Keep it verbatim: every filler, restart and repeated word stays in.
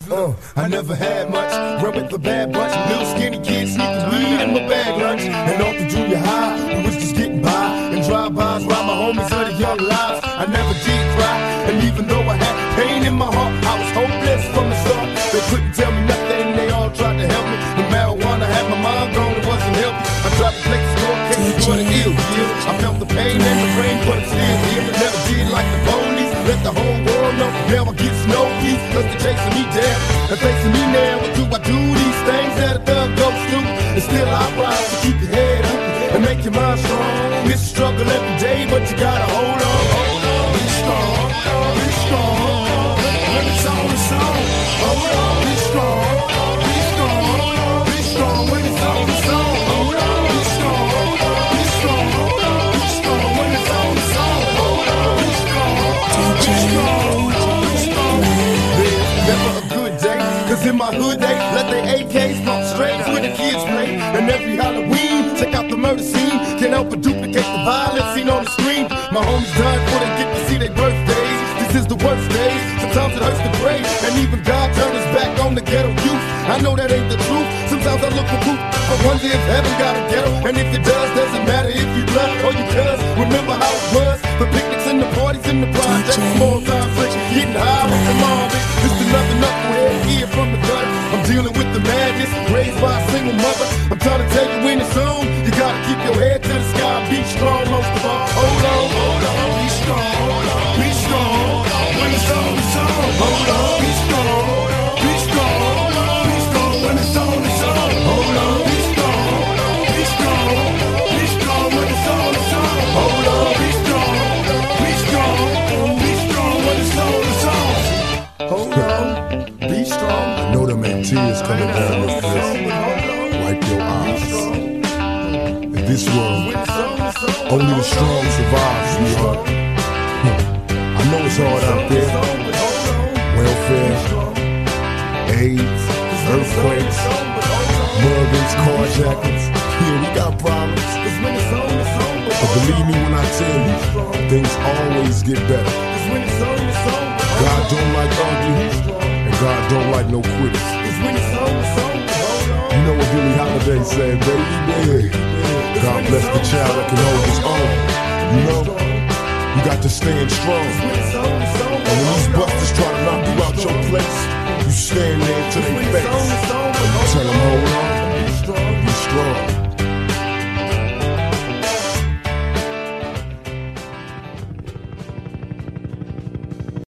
Uh, I never had much, run with the bad bunch. Little skinny kids sneaking weed in my bag lunch. And off the junior high, we was just getting by. And drive-bys while my homies of the young lives. I never did cry, and even though I had pain in my heart, I was hopeless from the start. They couldn't tell me nothing, they all tried to help me. The marijuana had my mind gone, it wasn't healthy. I tried to play the score, cases for the ill, yeah. I felt the pain and the rain, but I'm still here. Never did like the police, let the whole world know. Now I get no peace, cause they're chasing me down. They're facing me now, what do I do? These things that a thug goes through. And still I rise to keep your head up and make your mind strong. It's a struggle every day, but you gotta hold on, hold on. Be strong, be strong. When it's on, it's on. Hold on, be strong, be strong. Be strong when it's on, it's on. Hold on, be strong, be strong. Be strong when it's on, it's on. Hold on, be strong, be strong. Never a good day, cause in my hood they let their A Ks pump straight where the kids play. And every Halloween, check out the murder scene. Can't help but duplicate the violence seen on the screen. My homies done before they get to see their birthdays. This is the worst days, sometimes it hurts to pray. And even God turned his back on the ghetto youth. I know that ain't the truth, sometimes I look for proof. I wonder if heaven got a ghetto. And if it does, doesn't matter if you blood or you cuz. Remember how it was, the picnics and the parties and the projects. Small time flicks, getting high with the mom. It's another knucklehead here from the gut. I'm dealing with the madness, raised by a single mother. I'm trying to tell you when it's on, you gotta keep your head to the sky. Be strong most of all. Hold on, hold on, be strong, be strong. When it's on, it's on. Hold on, be strong, be strong, be strong. When it's on, it's on. Hold on, be strong, be strong, be strong. When it's on, it's on. Hold on, be strong, be strong, be strong. When it's on, it's on. Hold on, be strong. I know them ain't tears coming down your face. Wipe your eyes. In this world, only the strong survive, sweetheart. I know it's hard out there. Welfare, AIDS, earthquakes, murders, carjackings. Yeah, we got problems. But believe me when I tell you, things always get better. God don't like ugly, and God don't like no quitters. You know what Billie Holiday said, baby? God bless the child that can hold his own. You know, you got to stand strong. And when these